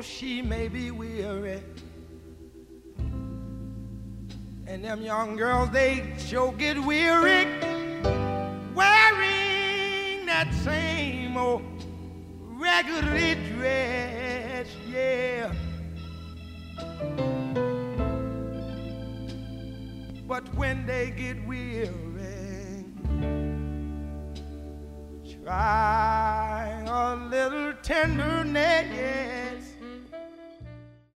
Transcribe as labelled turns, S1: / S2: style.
S1: she may be weary. And them young girls, they sure get weary wearing that same old raggedy dress, yeah. But when they get weary, try a little tenderness, yeah.